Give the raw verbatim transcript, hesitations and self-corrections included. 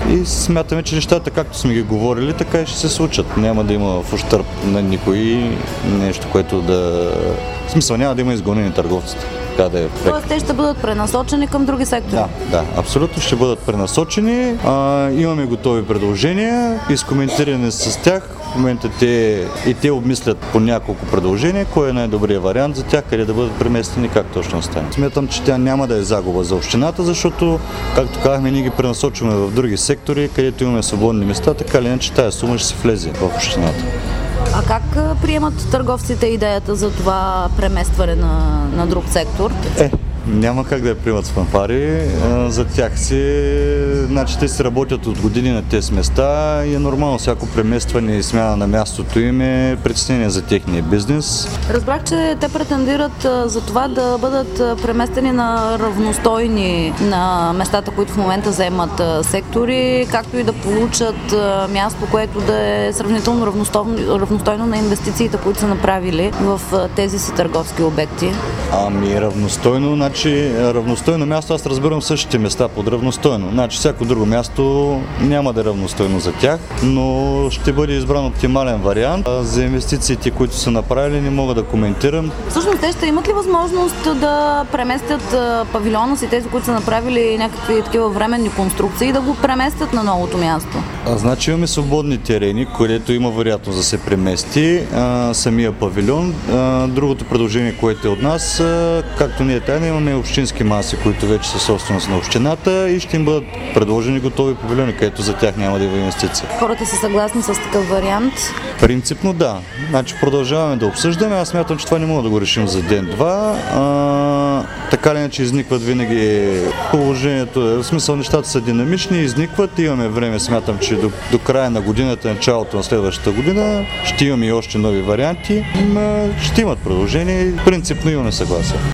и смятаме, че нещата, както сме ги говорили, така и ще се случат. Няма да има в ущърб на никой нещо, което да... В смисъл, няма да има изгонени търговците. Да е. Тоест те ще бъдат пренасочени към други сектори? Да, да, абсолютно ще бъдат пренасочени. А, имаме готови предложения, изкоментирани с тях. В момента те и те обмислят по няколко предложения, кой е най-добрият вариант за тях, къде да бъдат преместени, как точно стане. Смятам, че тя няма да е загуба за общината, защото, както казахме, ние ги пренасочваме в други сектори, където имаме свободни места, така или иначе тая сума ще се влезе в общината. А как приемат търговците идеята за това преместване на, на друг сектор? Е, няма как да я приемат с фанфари. За тях си, значи те си работят от години на тези места и е нормално всяко преместване и смяна на мястото им е притеснение за техния бизнес. Разбрах, че те претендират за това да бъдат преместени на равностойни на местата, които в момента заемат сектори, както и да получат място, което да е сравнително равностойно, равностойно на инвестициите, които са направили в тези си търговски обекти. Ами равностойно, значи равностойно място, аз разбирам същите места под равностойно. Значи всяко друго място няма да е равностойно за тях, но ще бъде избран оптимален вариант. За инвестициите, които са направили, не мога да коментирам. Всъщност те ще имат ли възможност да преместят павилиона си, тези, които са направили някакви такива временни конструкции, да го преместят на новото място? А, значи имаме свободни терени, където има вероятност да се премести а, самия павилион. А, другото предложение, което е от нас, а, както ние тайна, имаме общински маси, които вече са собственост на общината и ще им бъдат предложени готови павилиони, където за тях няма да има инвестиции. Хората са съгласни с такъв вариант? Принципно да. Значи продължаваме да обсъждаме. Аз смятам, че това не мога да го решим за ден-два. А, така ли иначе изникват винаги положението. В смисъл, нещата са динамични, изникват. Имаме време, смятам, че до, до края на годината, началото на следващата година ще имаме и още нови варианти. Ще имат предложения и принципно имаме съгласие.